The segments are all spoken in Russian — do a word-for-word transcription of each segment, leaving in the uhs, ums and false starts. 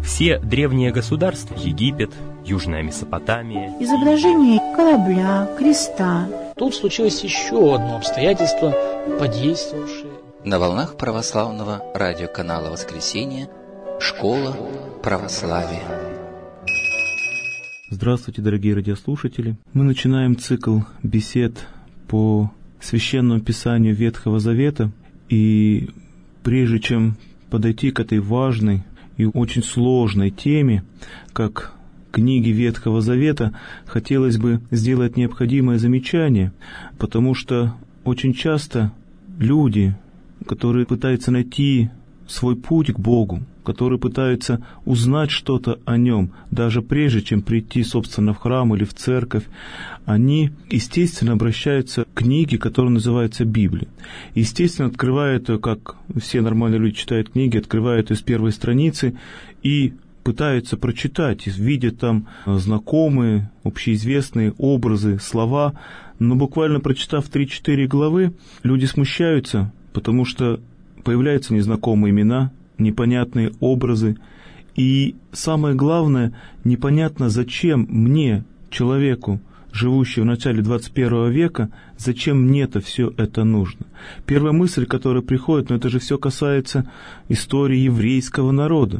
Все древние государства, Египет, Южная Месопотамия, изображение корабля, креста. Тут случилось еще одно обстоятельство, подействовавшее. На волнах православного радиоканала «Воскресенье» «Школа православия». Здравствуйте, дорогие радиослушатели. Мы начинаем цикл бесед по Священному Писанию Ветхого Завета. И прежде чем подойти к этой важной и очень сложной теме, как книги Ветхого Завета, хотелось бы сделать необходимое замечание, потому что очень часто люди, которые пытаются найти свой путь к Богу, которые пытаются узнать что-то о Нем, даже прежде чем прийти, собственно, в храм или в церковь, они, естественно, обращаются к книге, которая называется Библия. Естественно, открывают ее, как все нормальные люди читают книги, открывают ее с первой страницы и пытаются прочитать, видят там знакомые, общеизвестные образы, слова, но буквально прочитав три-четыре главы, люди смущаются, потому что появляются незнакомые имена, непонятные образы, и самое главное, непонятно, зачем мне, человеку, живущему в начале двадцать первого века, зачем мне-то все это нужно. Первая мысль, которая приходит, но это же все касается истории еврейского народа.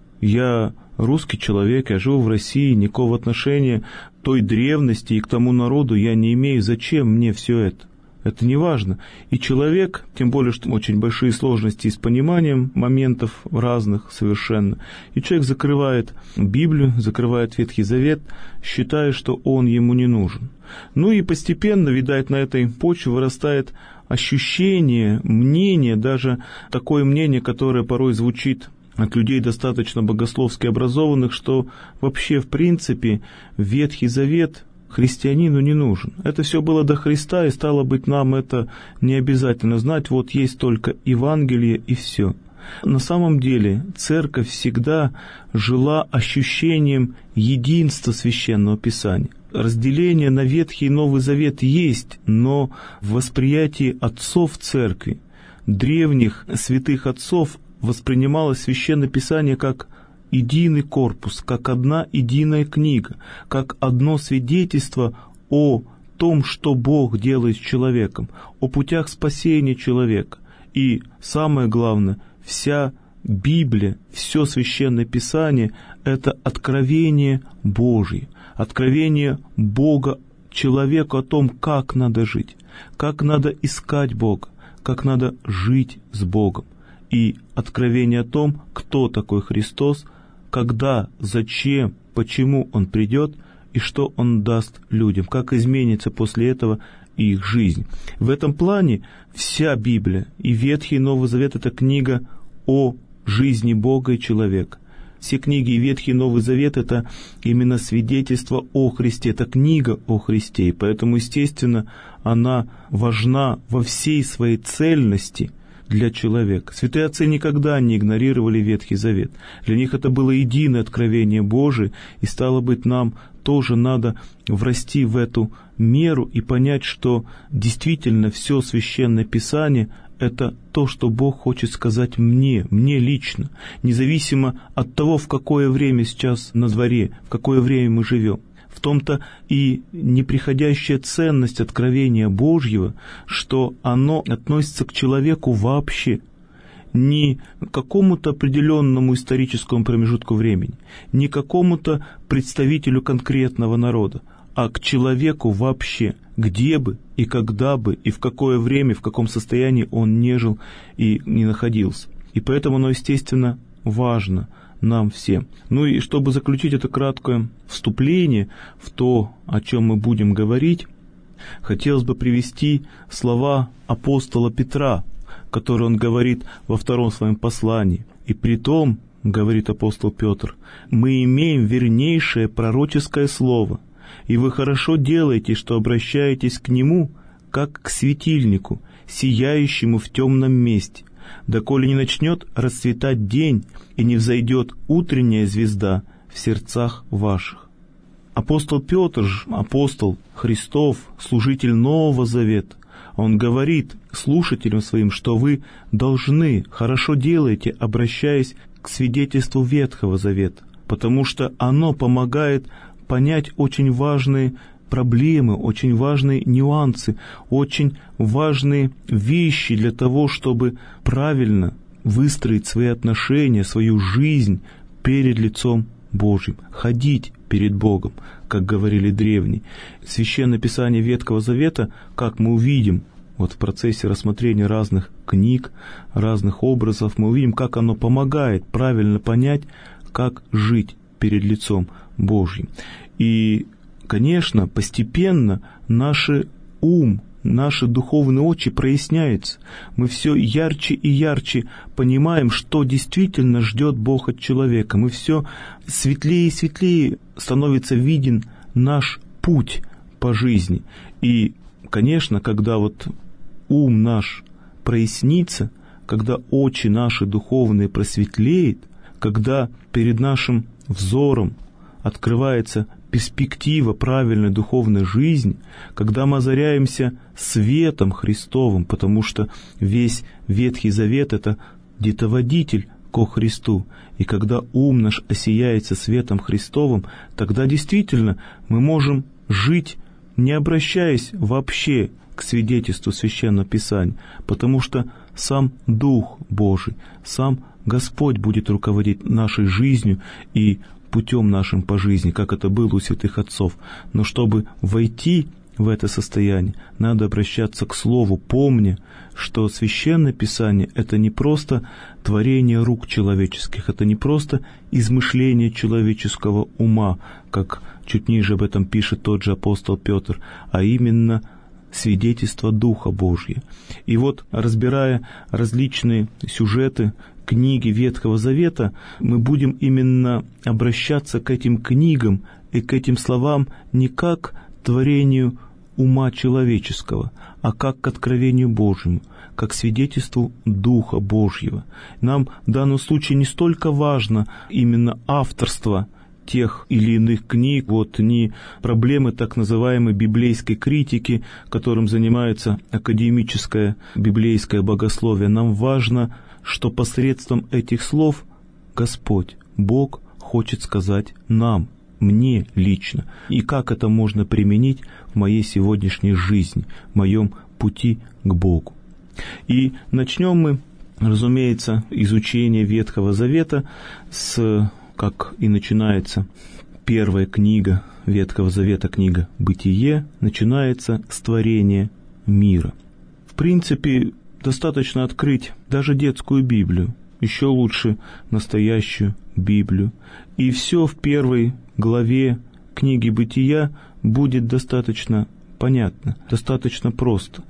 Я русский человек, я живу в России, никакого отношения к той древности и к тому народу я не имею. Зачем мне все это? Это не важно. И человек, тем более, что очень большие сложности с пониманием моментов разных совершенно, и человек закрывает Библию, закрывает Ветхий Завет, считая, что он ему не нужен. Ну и постепенно, видать, на этой почве вырастает ощущение, мнение, даже такое мнение, которое порой звучит от людей достаточно богословски образованных, что вообще, в принципе, Ветхий Завет христианину не нужен. Это все было до Христа, и стало быть, нам это не обязательно знать. Вот есть только Евангелие, и все. На самом деле, Церковь всегда жила ощущением единства Священного Писания. Разделение на Ветхий и Новый Завет есть, но в восприятии отцов Церкви, древних святых отцов, воспринималось Священное Писание как единый корпус, как одна единая книга, как одно свидетельство о том, что Бог делает с человеком, о путях спасения человека. И самое главное, вся Библия, все Священное Писание — это откровение Божье, откровение Бога человеку о том, как надо жить, как надо искать Бога, как надо жить с Богом, и откровение о том, кто такой Христос, когда, зачем, почему Он придет и что Он даст людям, как изменится после этого их жизнь. В этом плане вся Библия, и Ветхий и Новый Завет — это книга о жизни Бога и человека. Все книги и Ветхий и Новый Завет — это именно свидетельство о Христе, это книга о Христе, и поэтому, естественно, она важна во всей своей цельности для человека. Святые отцы никогда не игнорировали Ветхий Завет. Для них это было единое откровение Божие, и, стало быть, нам тоже надо врасти в эту меру и понять, что действительно все Священное Писание — это то, что Бог хочет сказать мне, мне лично, независимо от того, в какое время сейчас на дворе, в какое время мы живем. В том-то и неприходящая ценность откровения Божьего, что оно относится к человеку вообще, не к какому-то определенному историческому промежутку времени, не к какому-то представителю конкретного народа, а к человеку вообще, где бы и когда бы и в какое время, в каком состоянии он не жил и не находился. И поэтому оно, естественно, важно нам всем. Ну и чтобы заключить это краткое вступление в то, о чем мы будем говорить, хотелось бы привести слова апостола Петра, которые он говорит во втором своем послании. «И притом, — говорит апостол Петр, — мы имеем вернейшее пророческое слово, и вы хорошо делаете, что обращаетесь к нему, как к светильнику, сияющему в темном месте, доколе не начнет расцветать день и не взойдет утренняя звезда в сердцах ваших». Апостол Петр, апостол Христов, служитель Нового Завета, Он говорит слушателям своим, что вы должны, хорошо делаете, обращаясь к свидетельству Ветхого Завета, потому что оно помогает понять очень важные проблемы, очень важные нюансы, очень важные вещи для того, чтобы правильно выстроить свои отношения, свою жизнь перед лицом Божьим, ходить перед Богом, как говорили древние. Священное Писание Ветхого Завета, как мы увидим, вот в процессе рассмотрения разных книг, разных образов, мы увидим, как оно помогает правильно понять, как жить перед лицом Божьим. И, конечно, постепенно наш ум, наши духовные очи проясняются. Мы все ярче и ярче понимаем, что действительно ждет Бог от человека. Мы все светлее и светлее становится виден наш путь по жизни. И, конечно, когда вот ум наш прояснится, когда очи наши духовные просветлеют, когда перед нашим взором открывается перспектива правильной духовной жизни, когда мы озаряемся светом Христовым, потому что весь Ветхий Завет — это детоводитель ко Христу. И когда ум наш осияется светом Христовым, тогда действительно мы можем жить, не обращаясь вообще к свидетельству Священного Писания, потому что сам Дух Божий, сам Господь будет руководить нашей жизнью и путем нашим по жизни, как это было у святых отцов. Но чтобы войти в это состояние, надо обращаться к Слову, помня, что Священное Писание — это не просто творение рук человеческих, это не просто измышление человеческого ума, как чуть ниже об этом пишет тот же апостол Петр, а именно свидетельство Духа Божьего. И вот, разбирая различные сюжеты, книги Ветхого Завета, мы будем именно обращаться к этим книгам и к этим словам не как к творению ума человеческого, а как к откровению Божьему, как к свидетельству Духа Божьего. Нам в данном случае не столько важно именно авторство тех или иных книг, вот не проблемы так называемой библейской критики, которым занимается академическое библейское богословие. Нам важно, что посредством этих слов Господь, Бог, хочет сказать нам, мне лично, и как это можно применить в моей сегодняшней жизни, в моем пути к Богу. И начнем мы, разумеется, изучение Ветхого Завета с, как и начинается первая книга Ветхого Завета, книга «Бытие», начинается с творения мира. В принципе, достаточно открыть даже детскую Библию, еще лучше настоящую Библию, и все в первой главе книги «Бытия» будет достаточно понятно, достаточно просто.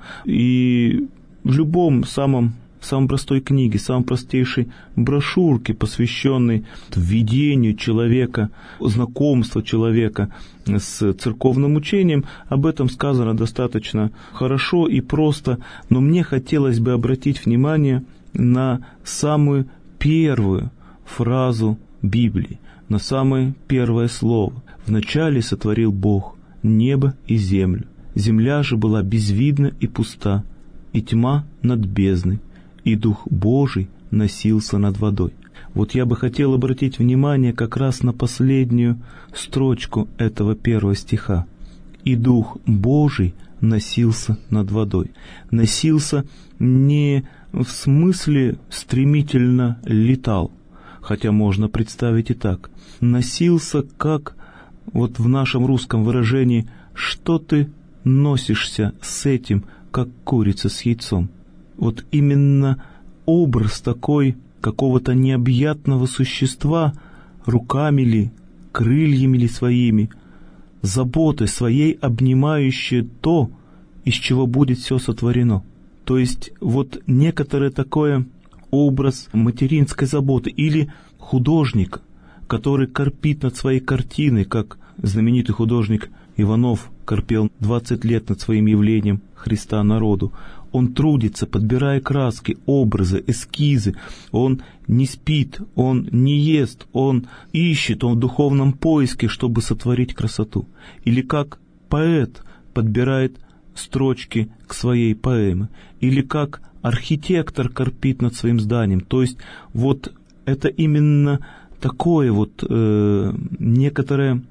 И в любом самом, самой простой книге, самой простейшей брошюрке, посвященной введению человека, знакомству человека с церковным учением, об этом сказано достаточно хорошо и просто, но мне хотелось бы обратить внимание на самую первую фразу Библии, на самое первое слово. «Вначале сотворил Бог небо и землю. Земля же была безвидна и пуста, и тьма над бездной, и Дух Божий носился над водой». Вот я бы хотел обратить внимание как раз на последнюю строчку этого первого стиха. «И Дух Божий носился над водой». Носился не в смысле стремительно летал, хотя можно представить и так. Носился, как вот в нашем русском выражении, что ты носишься с этим, как курица с яйцом. Вот именно образ такой какого-то необъятного существа, руками ли, крыльями ли своими, заботой своей обнимающей то, из чего будет все сотворено. То есть вот некоторое такое образ материнской заботы или художника, который корпит над своей картиной, как знаменитый художник Иванов корпел двадцать лет над своим явлением Христа народу. Он трудится, подбирая краски, образы, эскизы. Он не спит, он не ест, он ищет, он в духовном поиске, чтобы сотворить красоту. Или как поэт подбирает строчки к своей поэме, или как архитектор корпит над своим зданием. То есть вот это именно такое вот э, некоторая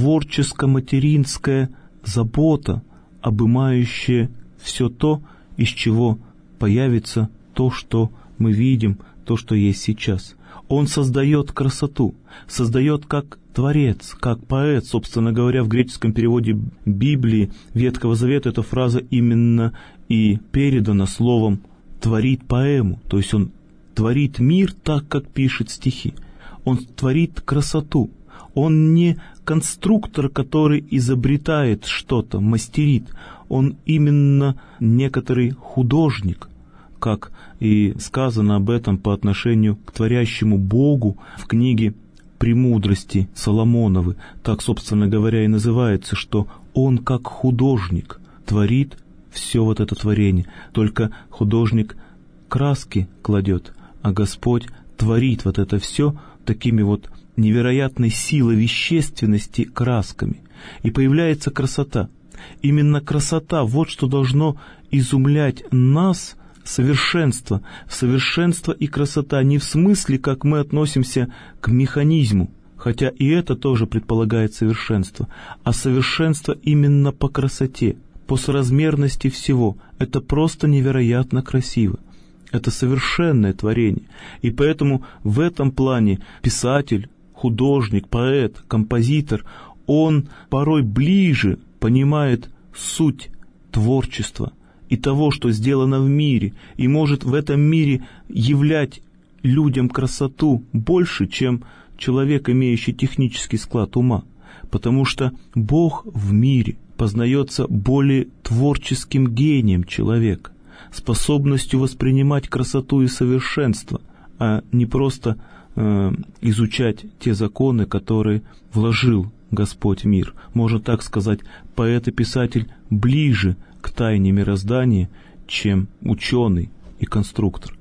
творческо-материнская забота, обымающая все то, из чего появится то, что мы видим, то, что есть сейчас. Он создает красоту, создает как творец, как поэт. Собственно говоря, в греческом переводе Библии Ветхого Завета эта фраза именно и передана словом «творит поэму». То есть он творит мир так, как пишет стихи. Он творит красоту. Он не конструктор, который изобретает что-то, мастерит. Он именно некоторый художник, как и сказано об этом по отношению к творящему Богу в книге «Премудрости Соломоновы». Так, собственно говоря, и называется, что он как художник творит все вот это творение. Только художник краски кладет, а Господь творит вот это все такими вот невероятной силой вещественности красками. И появляется красота. Именно красота, вот что должно изумлять нас, совершенство. Совершенство и красота не в смысле, как мы относимся к механизму, хотя и это тоже предполагает совершенство, а совершенство именно по красоте, по соразмерности всего. Это просто невероятно красиво. Это совершенное творение. И поэтому в этом плане писатель, художник, поэт, композитор, он порой ближе понимает суть творчества и того, что сделано в мире, и может в этом мире являть людям красоту больше, чем человек, имеющий технический склад ума. Потому что Бог в мире познается более творческим гением человека, способностью воспринимать красоту и совершенство, а не просто э, изучать те законы, которые вложил Господь в мир. Можно так сказать, поэт и писатель ближе к тайне мироздания, чем ученый и конструктор.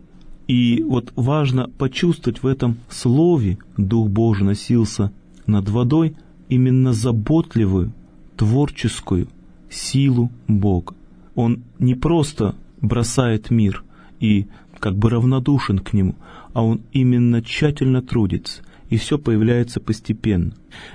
И вот важно почувствовать в этом слове «Дух Божий носился над водой» именно заботливую, творческую силу Бога. Он не просто бросает мир и как бы равнодушен к нему, а он именно тщательно трудится, и все появляется постепенно.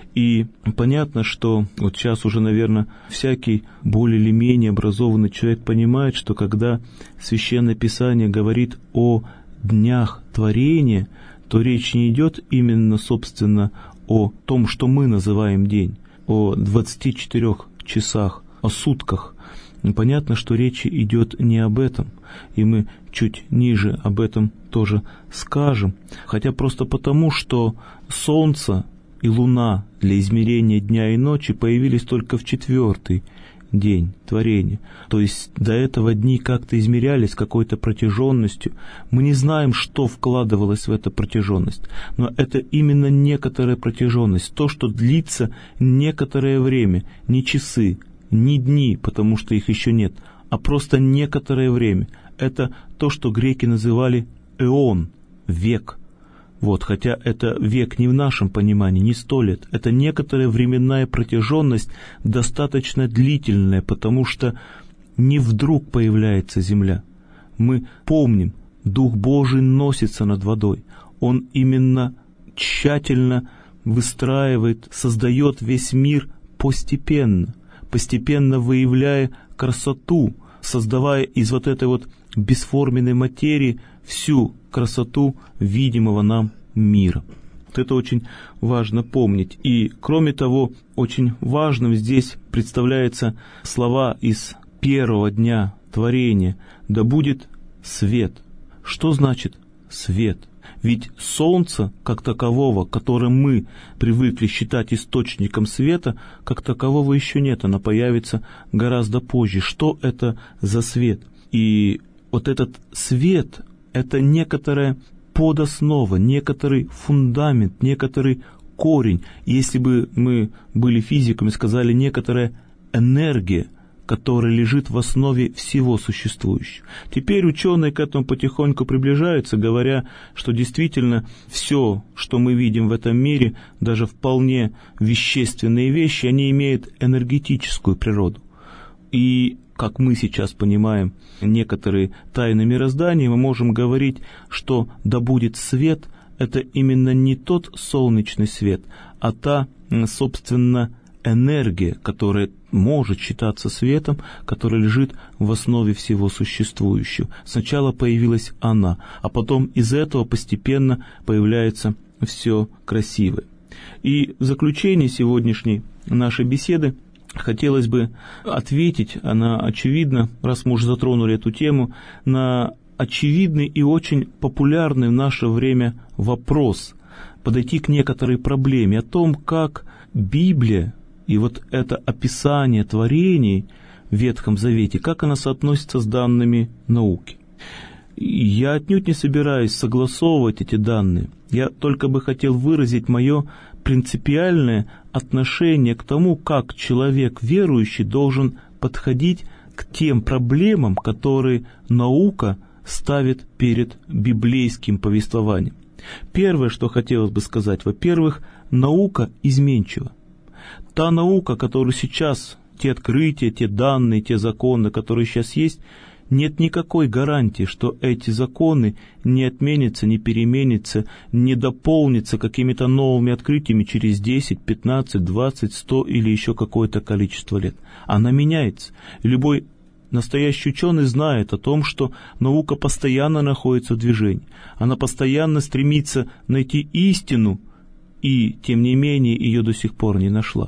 И понятно, что вот сейчас уже, наверное, всякий более или менее образованный человек понимает, что когда Священное Писание говорит о днях творения, то речь не идет именно, собственно, о том, что мы называем день, о двадцати четырёх часах, о сутках. Понятно, что речь идет не об этом, и мы чуть ниже об этом тоже скажем, хотя просто потому, что Солнце и Луна для измерения дня и ночи появились только в четвертый день творения. То есть до этого дни как-то измерялись какой-то протяженностью. Мы не знаем, что вкладывалось в эту протяженность, но это именно некоторая протяженность, то, что длится некоторое время, не часы, не дни, потому что их еще нет, а просто некоторое время. Это то, что греки называли эон, век. Вот, хотя это век не в нашем понимании, не сто лет. Это некоторая временная протяженность, достаточно длительная, потому что не вдруг появляется земля. Мы помним, Дух Божий носится над водой. Он именно тщательно выстраивает, создает весь мир постепенно, постепенно выявляя красоту, создавая из вот этой вот бесформенной материи всю красоту видимого нам мира. Вот это очень важно помнить. И, кроме того, очень важным здесь представляются слова из первого дня творения: «Да будет свет». Что значит свет? Ведь солнца, как такового, которым мы привыкли считать источником света, как такового еще нет, оно появится гораздо позже. Что это за свет? И вот этот свет — это некоторая подоснова, некоторый фундамент, некоторый корень. Если бы мы были физиками, сказали, некоторая энергия, которая лежит в основе всего существующего. Теперь ученые к этому потихоньку приближаются, говоря, что действительно все, что мы видим в этом мире, даже вполне вещественные вещи, они имеют энергетическую природу. И как мы сейчас понимаем некоторые тайны мироздания, мы можем говорить, что да будет свет, это именно не тот солнечный свет, а та, собственно, энергия, которая может считаться светом, которая лежит в основе всего существующего. Сначала появилась она, а потом из этого постепенно появляется все красивое. И в заключение сегодняшней нашей беседы хотелось бы ответить, она очевидна, раз мы уже затронули эту тему, на очевидный и очень популярный в наше время вопрос, подойти к некоторой проблеме о том, как Библия и вот это описание творений в Ветхом Завете, как она соотносится с данными науки. Я отнюдь не собираюсь согласовывать эти данные, я только бы хотел выразить мое принципиальное отношение к тому, как человек верующий должен подходить к тем проблемам, которые наука ставит перед библейским повествованием. Первое, что хотелось бы сказать, во-первых, наука изменчива. Та наука, которая сейчас, те открытия, те данные, те законы, которые сейчас есть, нет никакой гарантии, что эти законы не отменятся, не переменятся, не дополнятся какими-то новыми открытиями через десять, пятнадцать, двадцать, сто или еще какое-то количество лет. Она меняется. Любой настоящий ученый знает о том, что наука постоянно находится в движении. Она постоянно стремится найти истину, и, тем не менее, ее до сих пор не нашла.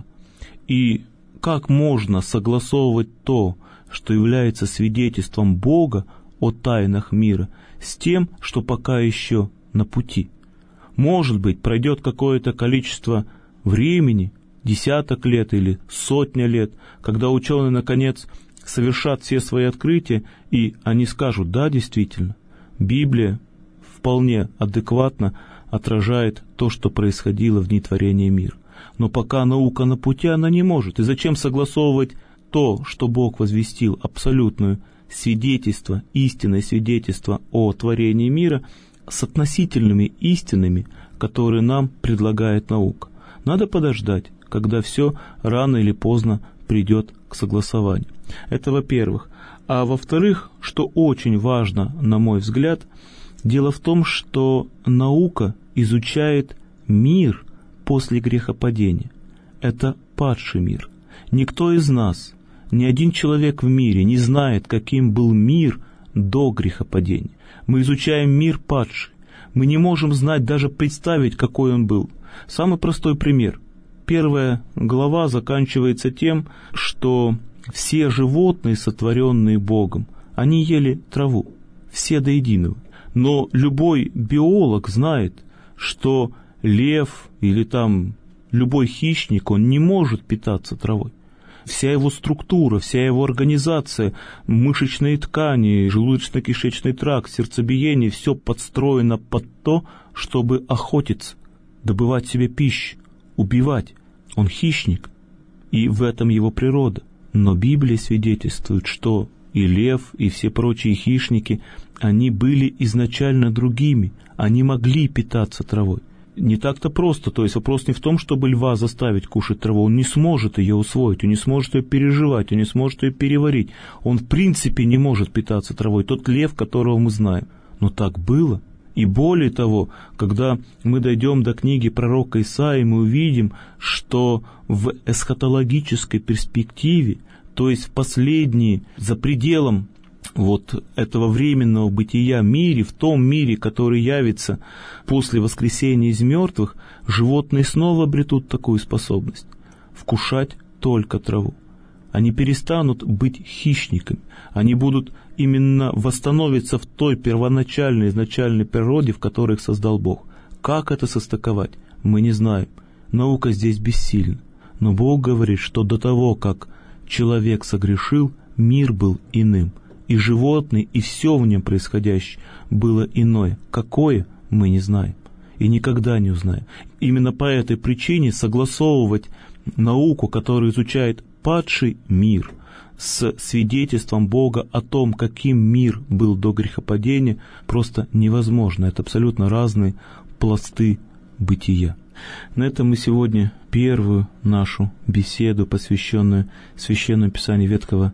И как можно согласовывать то, что является свидетельством Бога о тайнах мира, с тем, что пока еще на пути? Может быть, пройдет какое-то количество времени, десяток лет или сотня лет, когда ученые, наконец, совершат все свои открытия, и они скажут: да, действительно, Библия вполне адекватно отражает то, что происходило в дни творения мира. Но пока наука на пути, она не может. И зачем согласовывать то, что Бог возвестил, абсолютное свидетельство, истинное свидетельство о творении мира, с относительными истинами, которые нам предлагает наука? Надо подождать, когда все рано или поздно придет к согласованию. Это во-первых. А во-вторых, что очень важно, на мой взгляд, дело в том, что наука изучает мир после грехопадения. Это падший мир. Никто из нас, ни один человек в мире не знает, каким был мир до грехопадения. Мы изучаем мир падший. Мы не можем знать, даже представить, какой он был. Самый простой пример. Первая глава заканчивается тем, что все животные, сотворенные Богом, они ели траву, все до единого. Но любой биолог знает, что лев или там любой хищник, он не может питаться травой. Вся его структура, вся его организация, мышечные ткани, желудочно-кишечный тракт, сердцебиение, все подстроено под то, чтобы охотиться, добывать себе пищу, убивать. Он хищник, и в этом его природа. Но Библия свидетельствует, что и лев, и все прочие хищники, они были изначально другими, они могли питаться травой. Не так-то просто, то есть вопрос не в том, чтобы льва заставить кушать траву, он не сможет ее усвоить, он не сможет ее переживать, он не сможет ее переварить, он в принципе не может питаться травой, тот лев, которого мы знаем. Но так было. И более того, когда мы дойдем до книги пророка Исаии, мы увидим, что в эсхатологической перспективе, то есть в последние, за пределом вот этого временного бытия мире, в том мире, который явится после воскресения из мертвых, животные снова обретут такую способность — вкушать только траву. Они перестанут быть хищниками, они будут именно восстановиться в той первоначальной, изначальной природе, в которой их создал Бог. Как это состыковать, мы не знаем. Наука здесь бессильна. Но Бог говорит, что до того, как человек согрешил, мир был иным. И животные, и все в нем происходящее было иное. Какое, мы не знаем. И никогда не узнаем. Именно по этой причине согласовывать науку, которая изучает падший мир, с свидетельством Бога о том, каким мир был до грехопадения, просто невозможно. Это абсолютно разные пласты бытия. На этом мы сегодня первую нашу беседу, посвященную Священному Писанию Ветхого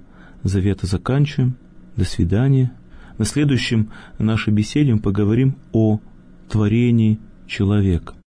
Завета заканчиваем. До свидания. На следующем нашей беседе мы поговорим о творении человека.